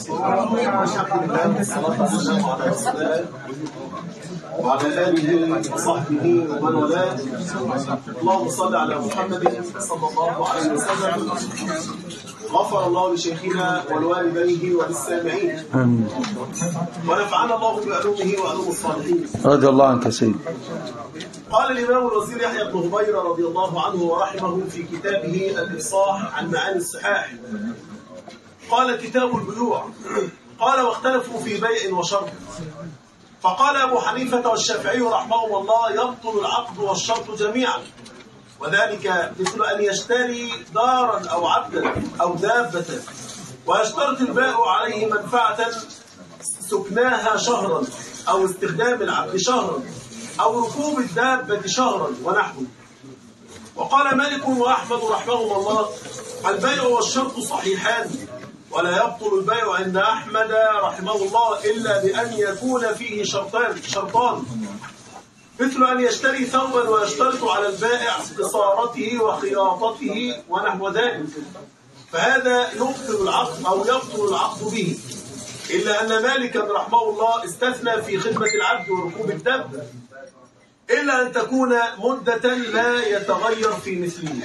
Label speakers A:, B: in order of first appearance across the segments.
A: والسلام على رسول الله وعلى آله وصحبه ومن والاه. اللهم صل على محمد صلى الله عليه وسلم. غفر الله لشيخنا ولوالديه وللسامعين، ونفعنا الله بعلومه وعلوم الصالحين.
B: رضي الله عنك سيدي.
A: قال الإمام الوزير يحيى بن هبيرة رضي الله عنه ورحمه في كتابه الإفصاح عن معاني الصحاح، قال كتاب البيوع، قال واختلفوا في بيع وشرط، فقال أبو حنيفة والشافعي رحمهم الله يبطل العقد والشرط جميعا، وذلك مثل أن يشتري دارا أو عبدا أو دابة ويشترط البائع عليه منفعة سكناها شهرا أو استخدام العبد شهرا أو ركوب الدابة شهرا ونحوه. وقال مالك وأحمد رحمهم الله البيع والشرط صحيحان، ولا يبطل البيع عند أحمد رحمه الله إلا بأن يكون فيه شرطان، مثل أن يشتري ثوبا ويشترط على البائع قصارته وخياطته ونحو ذلك، فهذا يبطل العقد أو يبطل العقد به، إلا أن مالكا رحمه الله استثنى في خدمة العبد وركوب الدابة إلا أن تكون مدة لا يتغير في مثله.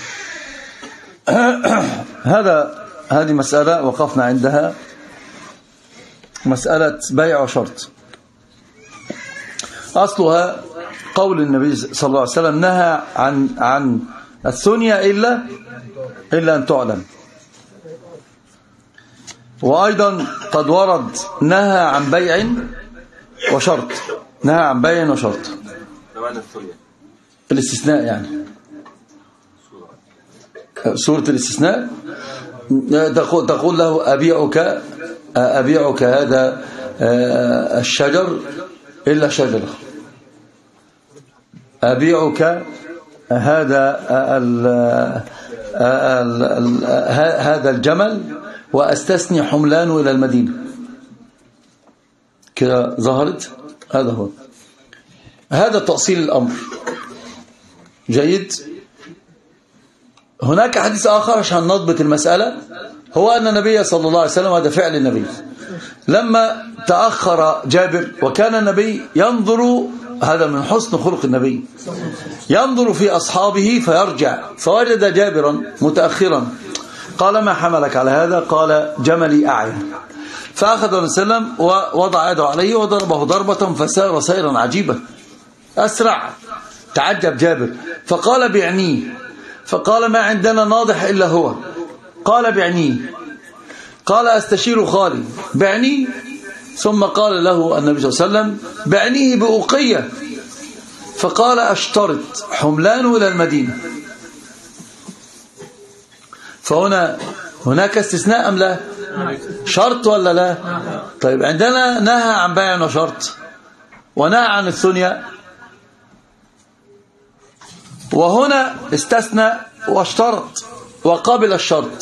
B: هذه مسألة وقفنا عندها، مسألة بيع وشرط. أصلها قول النبي صلى الله عليه وسلم نهى عن الثنيا إلا أن تعلم، وأيضا قد ورد نهى عن بيع وشرط، نهى عن بيع وشرط، الاستثناء يعني سورة الاستثناء. تقول له أبيعك هذا الشجر إلا شجرة، أبيعك هذا الجمل وأستثني حملانه إلى المدينة. كده ظهرت. هذا تأصيل الأمر. جيد. هناك حديث آخر عشان نضبط المسألة، هو أن النبي صلى الله عليه وسلم، هذا فعل النبي، لما تأخر جابر وكان النبي ينظر، هذا من حسن خلق النبي، ينظر في أصحابه فيرجع، فوجد جابرا متأخرا، قال ما حملك على هذا؟ قال جملي أعيا. فأخذ النبي صلى الله عليه وسلم ووضع يده عليه وضربه ضربة فسار سيرا عجيبا، أسرع. تعجب جابر فقال بعنيه، فقال ما عندنا ناضح إلا هو. قال بعنيه، قال أستشير خالي، بعنيه. ثم قال له النبي صلى الله عليه وسلم بعنيه بأوقية، فقال أشترط حملانه إلى المدينة. هناك استثناء أم لا؟ شرط ولا لا؟ طيب عندنا نهى عن بيع وشرط ونهى عن الثنيا، وهنا استثنى واشترط وقابل الشرط.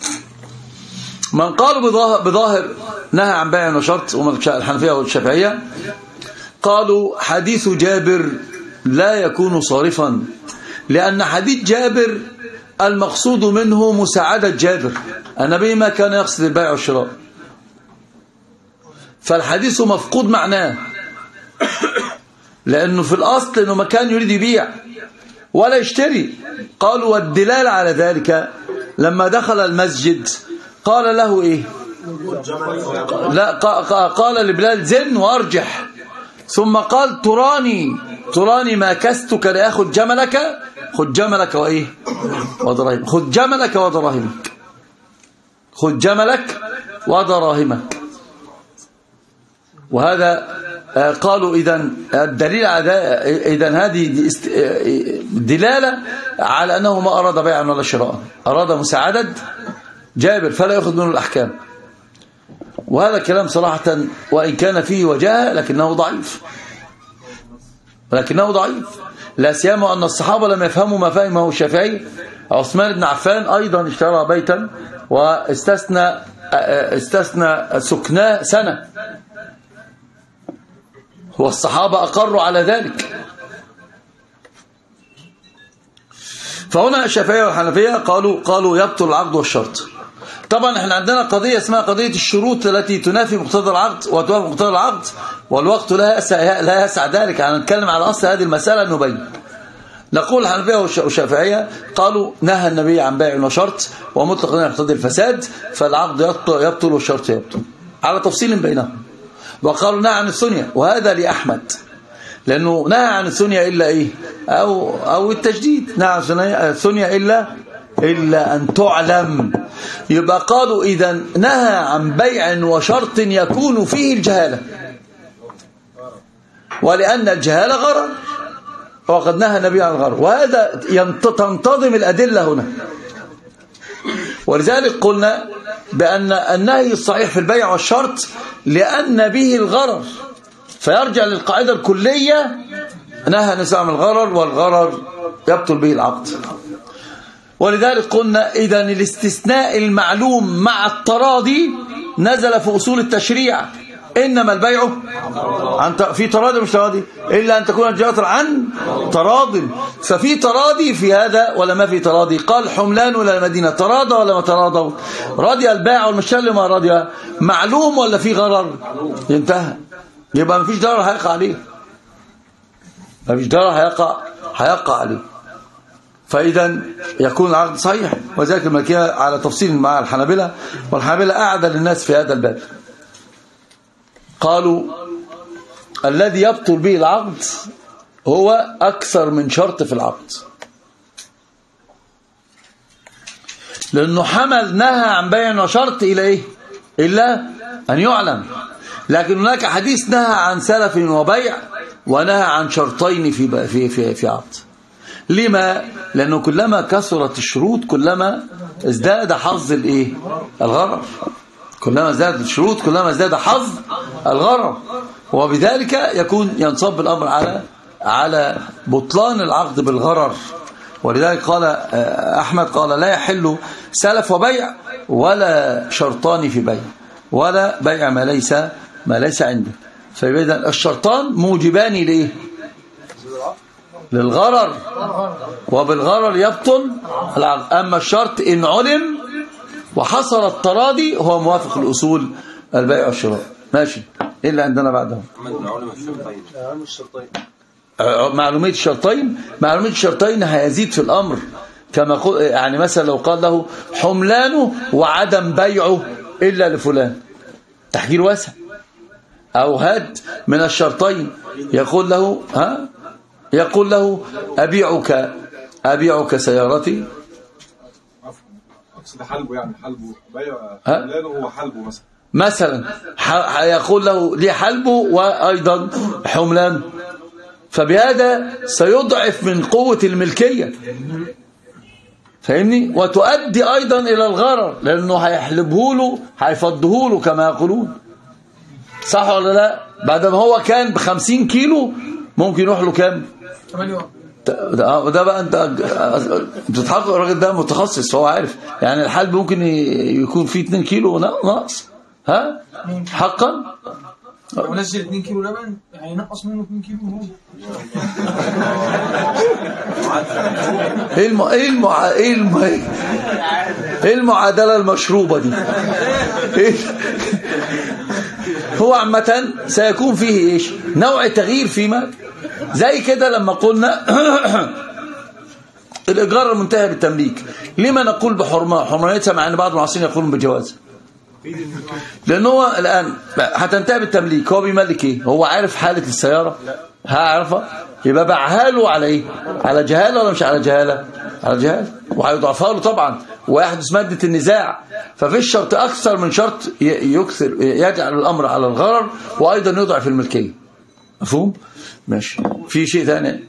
B: من قالوا بظاهر نهى عن بيع وشرط، ومن الحنفية والشافعية، قالوا حديث جابر لا يكون صارفا، لأن حديث جابر المقصود منه مساعدة جابر، النبي ما كان يقصد البيع والشراء، فالحديث مفقود معناه، لأنه في الأصل أنه ما كان يريد يبيع ولا يشتري. قالوا والدلالة على ذلك لما دخل المسجد قال له إيه؟ لا، قال لبلال زن وأرجح، ثم قال تراني ما كستك لأخذ جملك، خذ جملك وإيه؟ ودراهمك، خذ جملك ودراهمك، خذ جملك ودراهمك. وهذا قالوا إذن الدليل على إذن هذه دلالة على أنه ما أراد بيعا ولا شراء، أراد مساعدة جابر فلا يأخذ منه الأحكام. وهذا كلام صراحة وإن كان فيه وجاهة لكنه ضعيف، لا سيما أن الصحابة لم يفهموا ما فهمه الشافعي. عثمان بن عفان أيضا اشترى بيتا واستثنى سكناه سنة، والصحابة أقروا على ذلك. فهنا الشافعية والحنفية قالوا يبطل العقد والشرط. طبعا احنا عندنا قضية اسمها قضية الشروط التي تنافي مقتضى العقد وتوافق مقتضى العقد، والوقت لا يسع ذلك. هنتكلم على أصل هذه المسألة نبين. نقول الحنفية والشافعية قالوا نهى النبي عن بيع وشرط ومطلق لا يقتضي الفساد، فالعقد يبطل والشرط يبطل على تفصيل بينهم. وقالوا نهى عن الثنية، وهذا لأحمد، لأنه نهى عن الثنية إلا إيه أو التجديد، نهى عن الثنية إلا أن تعلم. يبقى قالوا إذا نهى عن بيع وشرط يكون فيه الجهالة، ولأن الجهالة غرر، وقد نهى النبي عن الغرر، وهذا تنتظم الأدلة هنا. ولذلك قلنا بأن النهي الصحيح في البيع والشرط لأن به الغرر، فيرجع للقاعدة الكلية نهى النبي عن الغرر، والغرر يبطل به العقد. ولذلك قلنا إذا الاستثناء المعلوم مع التراضي نزل في أصول التشريع. إنما البيع في تراضي مش تراضي إلا أن تكون التجارة عن تراض، ففي تراضي في هذا ولا ما في تراضي؟ قال حملان إلى المدينة، تراضى ولا ما تراضوا؟ رضي البائع والمشتري ما رضي، معلوم ولا في غرر؟ ينتهى. يبقى ما فيش ضرر هيقع عليه، ما فيش ضرر هيقع عليه، فإذا يكون العقد صحيح. وذلك المالكية على تفصيل مع الحنابلة، والحنابلة أعدل الناس في هذا الباب. قالوا الذي يبطل به العقد هو أكثر من شرط في العقد، لأنه حمل نهى عن بيع وشرط إلى إيه؟ إلا أن يعلم. لكن هناك حديث نهى عن سلف وبيع ونهى عن شرطين في عقد. لما؟ لأنه كلما كثرت الشروط كلما ازداد حظ الإيه؟ الغرر. كلما ازدادت الشروط كلما ازداد حظ الغرر، وبذلك ينصب الأمر على بطلان العقد بالغرر. ولذلك قال أحمد قال لا يحل سلف وبيع ولا شرطان في بيع ولا بيع ما ليس عنده. فإذا الشرطان موجبان لإيه؟ للغرر، وبالغرر يبطل العقد. أما الشرط إن علم وحصل التراضي هو موافق الأصول البيع والشراء. ماشي. إيه اللي عندنا بعدهم؟ معلومية الشرطين هيزيد في الأمر، كما يعني مثلا لو قال له حملانه وعدم بيعه إلا لفلان، تحجير واسع. أو هاد من الشرطين يقول له أبيعك سيارتي،
C: حلبه، يعني حلبه بيع حملانه هو حلبه
B: مثلا يقول له لي حلبه وأيضا حملان، فبهذا سيضعف من قوة الملكية، فاهمني؟ وتؤدي أيضا إلى الغرر، لأنه هيحلبه له هيفضه له كما يقولون، صح ولا لا؟ بعد ما هو كان ب50 كيلو ممكن يروح له كام؟ 8. ده بقى انت بتتحقق، الراجل ده متخصص هو عارف، يعني الحلب ممكن يكون فيه 2 كيلو ناقص، ها حقا
D: لو نزل 2 كيلو لبن هينقص منه 2 كيلو هو.
B: ايه المعادله المشروبه دي؟ هو عامه سيكون فيه ايش؟ نوع تغيير فيما زي كده. لما قلنا الإيجار المنتهي بالتمليك، لما نقول بحرمانيتها مع أن بعض المعاصرين يقولون بجواز؟ لأنه هو الآن هتنتهي بالتمليك، هو بيملك إيه؟ هو عارف حالة السيارة؟ عارفة؟ يبقى باعها له على إيه؟ على جهالة ولا مش على جهالة؟ على جهالة، وهيضعفها له طبعا، ويحدث مادة النزاع. ففي الشرط أكثر من شرط يجعل الأمر على الغرر، وأيضا يضعف الملكية. مفهوم؟ ماشي. في شيء ثاني؟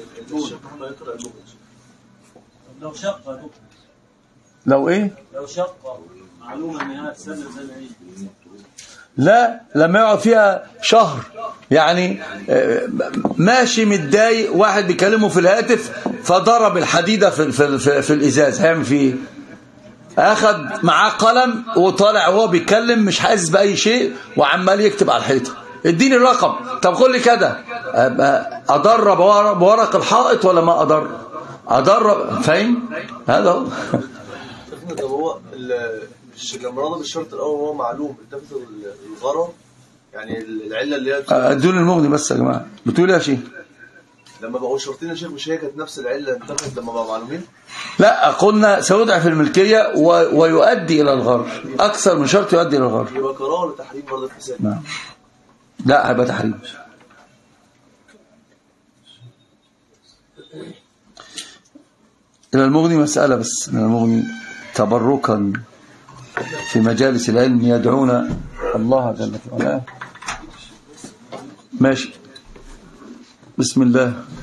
B: لو ايه؟
E: لو شقة معلومة انها تسلم زي
B: لا، لما يقعد فيها شهر، يعني ماشي متضايق، واحد بيكلمه في الهاتف فضرب الحديدة في الإزاز، هيعمل فيه ايه؟ اخذ معاه قلم وطالع وهو بيتكلم مش حاسس بأي شيء وعمال يكتب على الحيطة، اديني الرقم. طب قول لي كده، اضرب بورق الحائط ولا ما اضرب؟ فاهم؟ هذا هو.
A: هو
F: لما نضرب الشرط الاول وهو معلوم اتفق الغرض، يعني العله اللي هي
B: ادون المغني بس يا جماعه. بتقول يا شيخ
F: لما بقوا شرطين يا شيخ مش هي كانت نفس العله انتفت لما بقوا معلومين؟
B: لا، قلنا سيضعف الملكيه ويؤدي الى الغرر، اكثر من شرط يؤدي الى الغرر.
F: يبقى كراهه لتحريم برضه الفساد.
B: نعم. لا، هيبقى تحريم. إلى المغني مسألة بس، من المغني تبركا في مجالس العلم يدعون الله جل وعلا. ماشي. بسم الله.